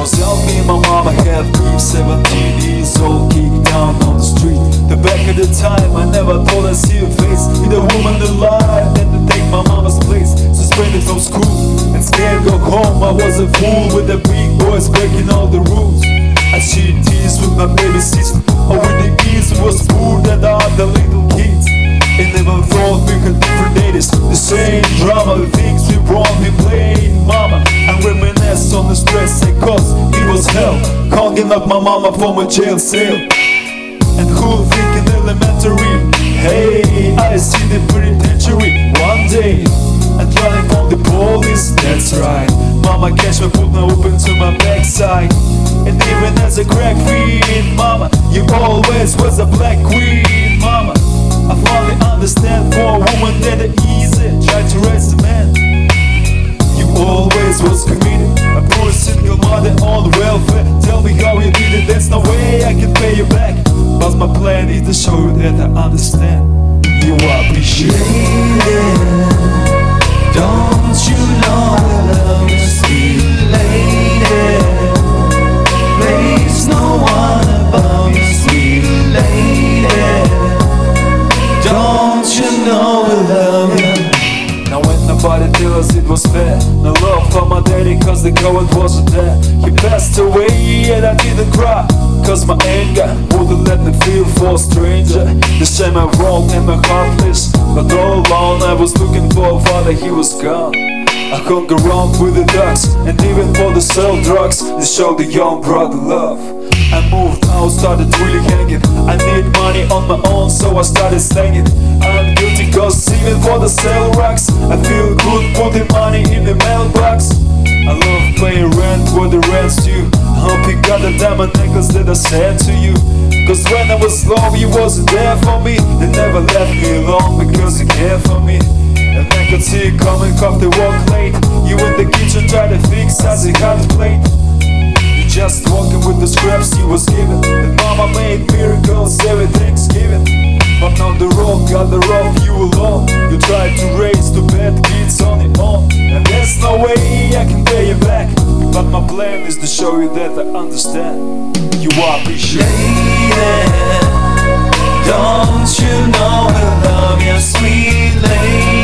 Help me, my mama had me 17 years old, kicked down on the street. The back of the time, I never thought I'd see her face. Be the woman alive, and to take my mama's place. Suspended from school, and scared to go home. I was a fool with the big boys breaking all the rules. I shared tears with my baby sister. Oh, with the kids was poor than the other little kids. And never thought we could different days. The same drama, the things we wrong, we played, mama. I reminisce on the stress it caused, it was hell. Can't get up my mama from a jail cell. And who thinking elementary? Hey, I see the penitentiary one day. And running from the police, that's right. Mama catch me, put my open to my backside. And even as a crack fiend, mama, you always was a black queen, mama. I finally understand for a woman that it easy, try to raise a man. You always was committed, a poor single mother on welfare. Tell me how you did it, there's no way I can pay you back. But my plan is to show you that I understand. You appreciate it. Don't you know I love you, sweet lady? There's no one above you, sweet lady. Don't you know I love you? Now when nobody tells us it was fair, no love for my daddy cause the coward wasn't there. He passed away and I didn't cry, cause my anger wouldn't let me feel for a stranger. The shame I wrong and my heartless, but all alone I was looking for a father, he was gone. I hung around with the ducks, and even for the sell drugs, they showed the young brother love. I moved out, started really hanging. I need money on my own, so I started slanging. I'm guilty cause even for the sell racks, I feel good putting money in the mailbox. I love paying rent where the rent's due. Hope you got the diamond necklace that I sent to you. Cause when I was low, you wasn't there for me. They never left me alone because you cared for me. And I could see you coming off the walk late. You in the kitchen trying to fix as a hot plate. You just walking with the scraps you was given. And mama made miracles every Thanksgiving. But now the road got the rough you alone. You tried to raise two bad kids on your own. And there's no way I can pay you back. But my plan is to show you that I understand. You appreciate it. Don't you know I love you, sweet lady?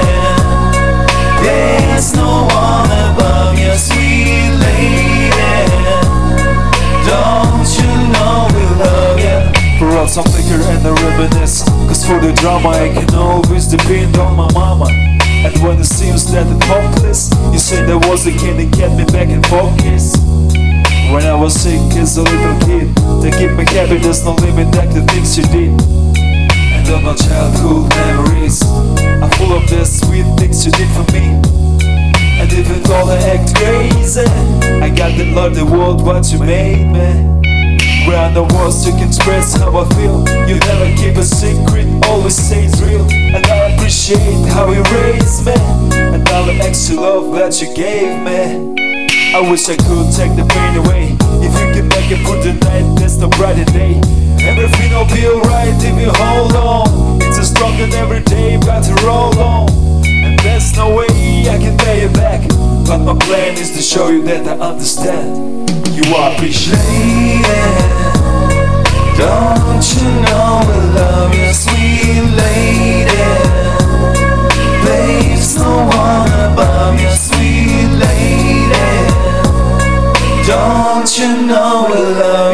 There's no one above you, sweet lady. Don't you know we love you? Pour out some liquor and I reminisce, cause for the drama I can always depend on my mama. And when it seems that it's hopeless, you said there was a kid that kept me back in focus. When I was sick as a little kid, to keep me happy there's no limit like the things you did. And all my childhood memories are full of the sweet things you did for me. And even though I act crazy, I got to love the world what you made me. Where are the words you can express how I feel. You never keep a secret, always say it's real. And I appreciate how you raised me, and all the extra love that you gave me. I wish I could take the pain away. If you can make it through the night, there's no brighter day. Everything will be alright if you hold on. It's a struggle every day, but to roll on. And there's no way I can pay you back. But my plan is to show you that I understand. You appreciate it. Don't you know I love you, sweet lady? There's no one above you, sweet lady. Don't you know I love you?